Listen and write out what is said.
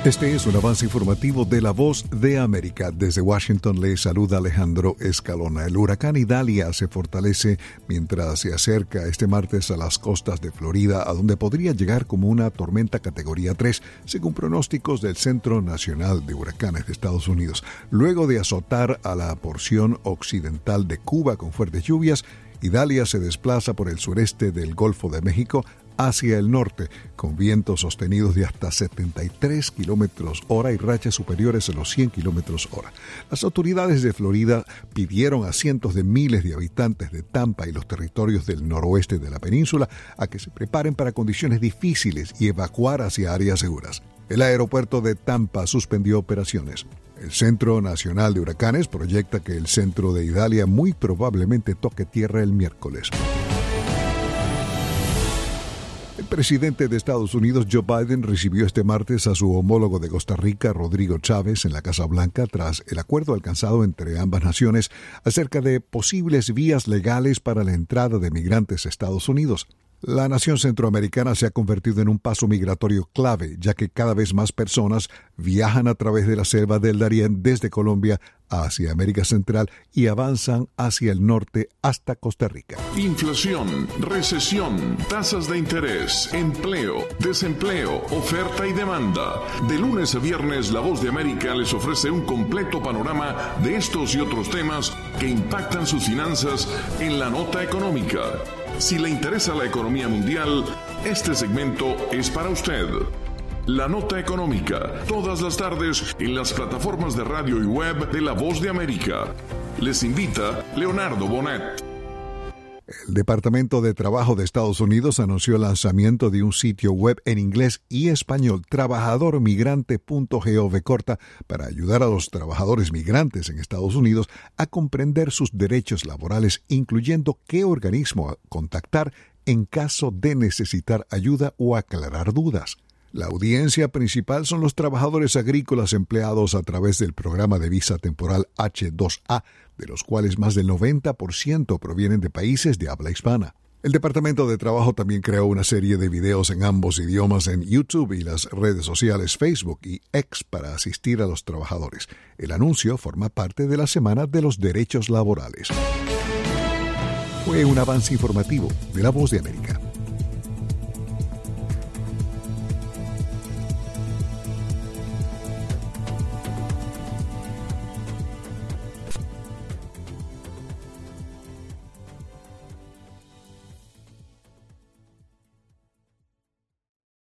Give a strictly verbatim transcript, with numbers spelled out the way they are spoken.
Este es un avance informativo de La Voz de América. Desde Washington le saluda Alejandro Escalona. El huracán Idalia se fortalece mientras se acerca este martes a las costas de Florida, a donde podría llegar como una tormenta categoría tres, según pronósticos del Centro Nacional de Huracanes de Estados Unidos. Luego de azotar a la porción occidental de Cuba con fuertes lluvias, Idalia se desplaza por el sureste del Golfo de México hacia el norte, con vientos sostenidos de hasta setenta y tres kilómetros hora y rachas superiores a los cien kilómetros hora. Las autoridades de Florida pidieron a cientos de miles de habitantes de Tampa y los territorios del noroeste de la península a que se preparen para condiciones difíciles y evacuar hacia áreas seguras. El aeropuerto de Tampa suspendió operaciones. El Centro Nacional de Huracanes proyecta que el centro de Idalia muy probablemente toque tierra el miércoles. El presidente de Estados Unidos, Joe Biden, recibió este martes a su homólogo de Costa Rica, Rodrigo Chávez, en la Casa Blanca tras el acuerdo alcanzado entre ambas naciones acerca de posibles vías legales para la entrada de migrantes a Estados Unidos. La nación centroamericana se ha convertido en un paso migratorio clave, ya que cada vez más personas viajan a través de la selva del Darién desde Colombia hacia América Central y avanzan hacia el norte hasta Costa Rica. Inflación, recesión, tasas de interés, empleo, desempleo, oferta y demanda. De lunes a viernes, La Voz de América les ofrece un completo panorama de estos y otros temas que impactan sus finanzas en la nota económica. Si le interesa la economía mundial, este segmento es para usted. La nota económica, todas las tardes en las plataformas de radio y web de La Voz de América. Les invita Leonardo Bonet. El Departamento de Trabajo de Estados Unidos anunció el lanzamiento de un sitio web en inglés y español, trabajador migrante punto gov corta, para ayudar a los trabajadores migrantes en Estados Unidos a comprender sus derechos laborales, incluyendo qué organismo contactar en caso de necesitar ayuda o aclarar dudas. La audiencia principal son los trabajadores agrícolas empleados a través del programa de visa temporal H dos A, de los cuales más del noventa por ciento provienen de países de habla hispana. El Departamento de Trabajo también creó una serie de videos en ambos idiomas en YouTube y las redes sociales Facebook y X para asistir a los trabajadores. El anuncio forma parte de la Semana de los Derechos Laborales. Fue un avance informativo de La Voz de América.